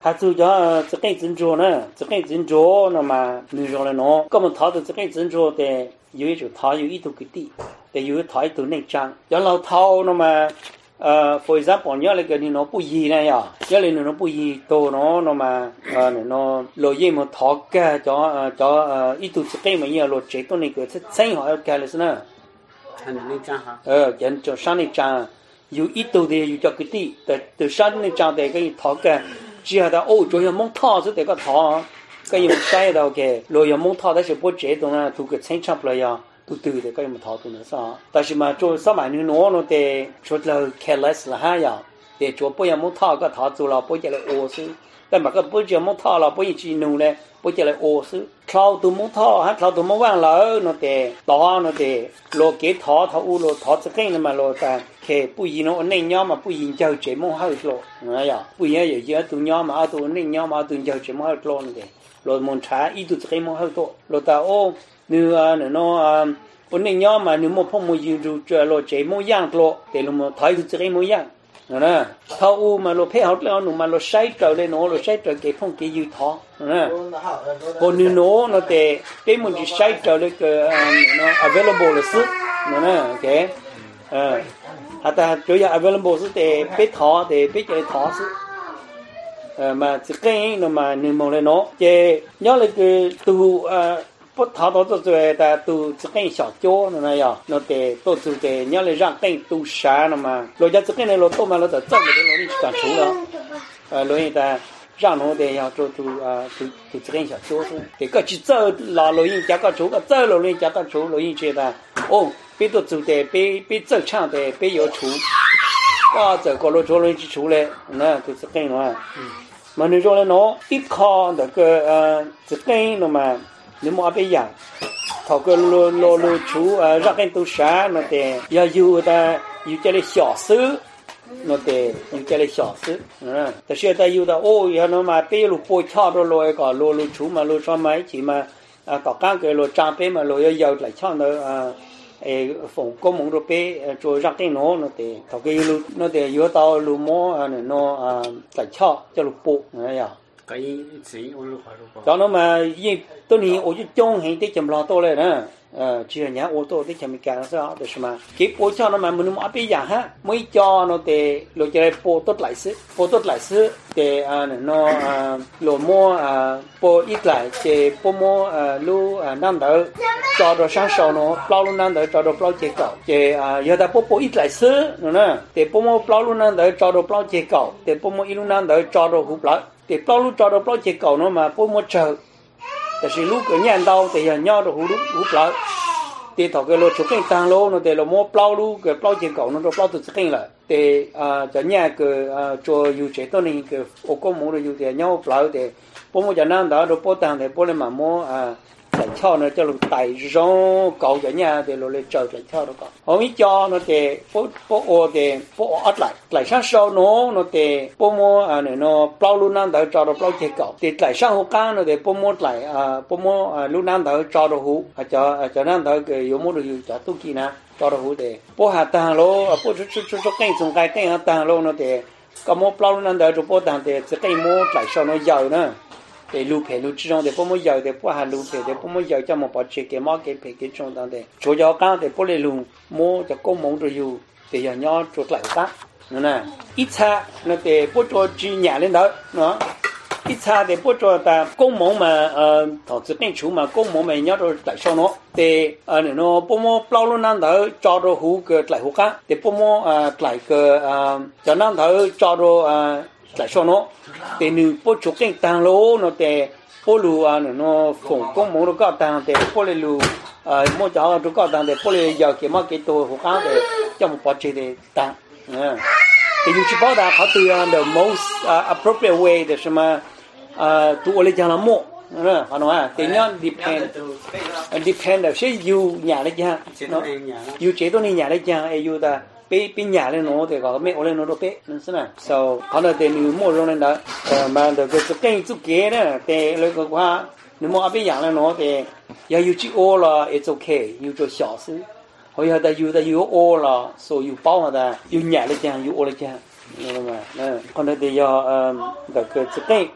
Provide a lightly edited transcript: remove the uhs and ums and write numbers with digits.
他就叫这个珍珠呢，这个珍珠那么你说了喏，我们淘的这个珍珠的有一种淘有一头个地，的有淘一头内张，要老淘那么for example 要那个你喏不一呢呀，要你喏不一多喏那么喏老爷们淘个叫一头这个么样老这头那个是真好要干的是呢， 内张哈， 人叫上内张。有一头的有叫个地，的上内张的个淘个。只要他主要蒙套是这个套，个有晒到个，若要蒙套，但是不这种呢，都个正常不了呀，都对的，个有套都能上。但是嘛，做上班你弄了的，除了careless了还要，的做不要蒙套个套做了，不叫来饿死。但嘛个不叫蒙套了，不一起弄嘞，不叫来饿死。套都蒙套，还套都没完了，那的，老那的，老给套乌了，套这个了嘛，老的。cái bùi gì nó nên nhau mà bùi gì giàu chế mong hơi lo, nghe ya bùi gì giờ tụi nhau mà tụi nên nhau mà tụi giàu chế mong hơi lo này, rồi muốn trả ít tụi cái mong hơi to, rồi ta nếu nó nên nhau mà nếu mà phong mùi gì rồi chế mong yang lo, để nó mà thấy tụi cái mong yang, nè, thâu mà lo phê hậu lo nó mà lo say trở lên nó lo say trở cái phong cái gì thọ, nè, còn nếu nó để cái muốn gì say trở lên cái nó available là sức, nè, cái ta chủ yếu available để biết thọ để biết cái thọ mà cái nó mà nếu mà lên nó cái nhớ là cái từ bắt thọ đó rồi ta từ cái小chỗ nó này à nó để tổ chức để nhớ là rằng cái tu sáng nó mà rồi giờ cái này nó to mà nó tự trong cái nó đi cả số đó rồi ta rằng nó để要做từ cái小chỗ để cái chỉ做là rồi加个chỗ cái做rồi加个chỗ rồi觉得别都做的，别正常的，别要出，这个路做了就出来，那就是跟了。嘛，你说了喏，一靠那个这跟了嘛，你莫别养，他个路出让人都杀那的，要有的这类小手，那的有这类小手，但是他有的要那么别路波跳着路一个路出嘛，路上嘛一起嘛，搞干个路长辈嘛，路要来抢的phòng có mong đồ bé cho rắc cái nó để thằng cái nó để yếu tao lúa mỏ nó tại cho lúa bộ này à cái gì ôn lúa phải đó nó mà gì tôi nghĩ ở chỗ trong hiện tại chấm lo toเลยนะchỉ là nhà ô tô để chấm cái sao được mà cái bộ cho nó mà mình mua bây giờ ha mới cho nó để rồi cho bộ tốt lại sức để nó lúa mỏ bộ ít lại để bộ mỏ lúa năm đỡ cho đồ sáng sớm nó bao luôn năm đỡ cho đồ bao chế cậu để giờ ta bộ ít lại sức nữa nè để bộ mỏ bao luôn năm đỡ cho đồ bao chế cậu để bộ mỏ ít luôn năm đỡ cho đồ hút lại để bao luôn cho đồ bao chế cậu nó mà bộ mỏ chờแต่สิลูกก็ย่านดาวแต่ย่อดหูปลาแต่ถอcái lô chụp cái tang lô nó để lô mua plau lu cái plau trên cầu nó cho plau từ cái lại để cho nhà cái cho yêu chế tôi này cái ô có mua được yêu để nhau plau để bố mua cho nam đó rồi bố tang để bố lên mà mua lại cho nó cho lô tài rong cầu cho nhà để lô lên chờ lại cho nó có không biết cho nó để bố ớt lại sang sau nó để bố mua này nó plau lu nam đó cho nó plau trên cầu để lại sang hồ cá nó để bố mua lu nam đó cho nó hú cho nam đó cái yêu mua được yêu cho tu kia nè cho nó hú để bố hạ tang lô bố chút cái trong cái hạ tang lô nó để có mua plau lu nam đó cho bố tang để cái mua lại sau nó giàu nữa để lưu phê lưu trong để bố mua giàu để bố hạ lưu phê để bố mua giàu cho một bảo chế cái máu cái phê cái trong đó để chỗ giàu cao để bố lấy lưu mua cho công mong rồi yêu để giờ nhau chuột lại ta nữa nè ít xa nó để bố cho chỉ nhà lên đó nó ít xa để bố cho ta công mong mà thọ chức nên chủ mà công mong mà nhau rồi lại sau nó để nó bố mua plau luôn năng đó cho rồi hú cái lại hú cá để bố mua lại cái cho năng đó cho rồi lại sau nó để nữ bố chụp cái tang lô nó để bố lù nó phồng công mong nó có tang để bố lấy lù mua cho nó có tang để bố lấy giờ cái mà cái đồ hú cá để cho một bảo chế để tang thì you should bảo họ từ the most appropriate way để mà tụ lấy cho nó mua họ nói thì nhá depend là sẽ you nhà đấy cha you chế tôi đi nhà đấy cha you ta bé nhà lên nó thì có mẹ lên nó đâu bé nên thế nào so họ nói thì nếu mua rồi nên đó mà được cái chút kia đó thì lấy cái qua nếu mua bé nhà lên nó thì ya you chỉ ô là it's okay you cho小事hồi giờ ta you ô là so you bao mà ta you nhà lên cha you ô lên cha nhưng mà còn đây thì do cái